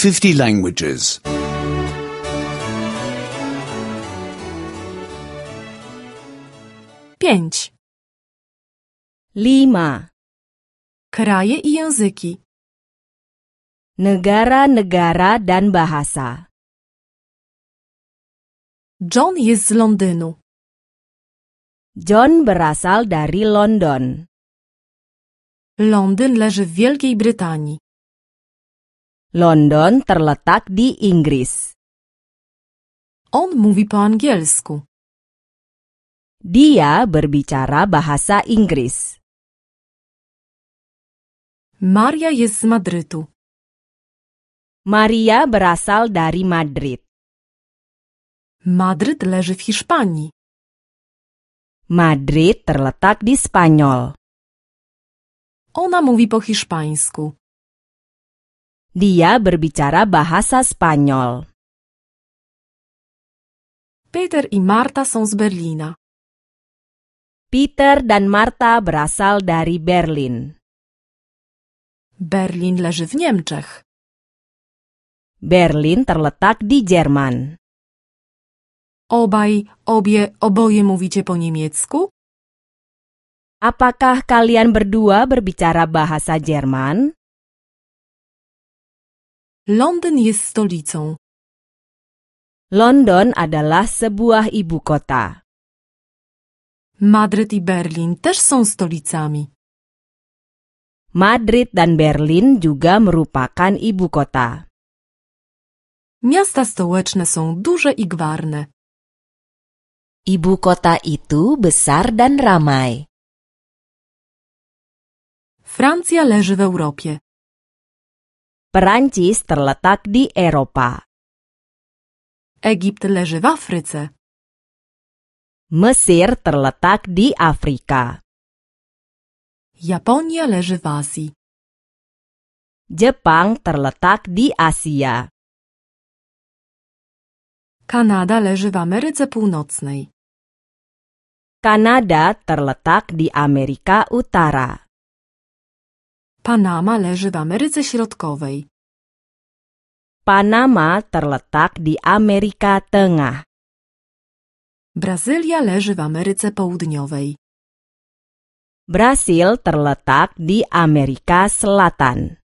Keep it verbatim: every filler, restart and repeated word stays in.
fifty languages. Pięć. Lima. Kraje i języki. Negara-negara dan bahasa. John jest z Londynu. John berasal dari London. Londyn leży w Wielkiej Brytanii. London terletak di Inggris. On mówi po angielsku. Dia berbicara bahasa Inggris. Maria jest z Madrytu. Maria berasal dari Madrid. Madryt leży w Hiszpanii. Madrid terletak di Spanyol. Ona mówi po hiszpańsku. Dia berbicara bahasa Spanyol. Peter i Marta są z Berlina. Peter dan Marta berasal dari Berlin. Berlin leży w Niemczech. Berlin terletak di Jerman. Obaj, obie, oboje mówicie po niemiecku? Apakah kalian berdua berbicara bahasa Jerman? Londyn jest stolicą. London adalah sebuah ibu kota. Madryt i Berlin też są stolicami. Madrid dan Berlin juga merupakan ibu kota. Miasta stołeczne są duże i gwarne. Ibu kota itu besar dan ramai. Francja leży w Europie. Perancis terletak di Eropa. Egipt leży w Afryce. Mesir terletak di Afrika. Japonia leży w Azji. Jepang terletak di Asia. Kanada leży w Ameryce Północnej. Kanada terletak di Amerika Utara. Panama leży w Ameryce Środkowej. Panama terletak di Amerika Tengah. Brazylia leży w Ameryce Południowej. Brasil terletak di Amerika Selatan.